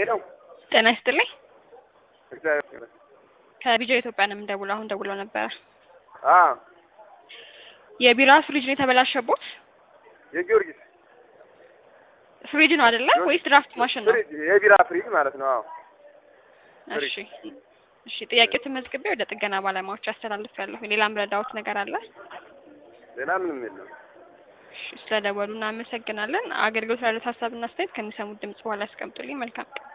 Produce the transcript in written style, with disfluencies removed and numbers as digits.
ሄሎ ጤና ይስጥልኝ። እግዚአብሔር ከቢጃ ኢትዮጵያ ነው የምደውለው። አሁን ደውለው ነበር። አዎ የቢራ ፍሪጅ ነው የተበላሸቦት? የጊዮርጊስ ፍሪጅ ነው አይደለ ወይስ ድራፍት ማሽን ነው? ፍሪጅ የቢራ ፍሪጅ ማለት ነው። አዎ እሺ እሺ። ጥያቄው ተመዝግቤ ወደ ጥገና ባለሙያዎች አስተላልፌያለሁ። ሌላም ረዳዎት ነገር አለ? ሌላ ምንም የለም። እሺ፣ ስለደወሉ እናመሰግናለን። አገልግሎት ላሉት ሀሳብና አስተያየት ከሚሰሙት ድምጽ በኋላ ያስቀምጡልኝ። መልካም